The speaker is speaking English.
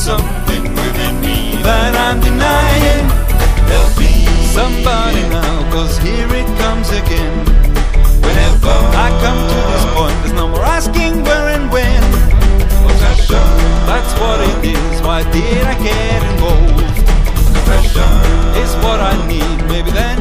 something within me that I'm denying. Help me, somebody now, 'cause here it comes again. Whenever I come to this point, there's no more asking where and when. Obsession, that's what it is. Why did I get involved? Confession is what I need. Maybe then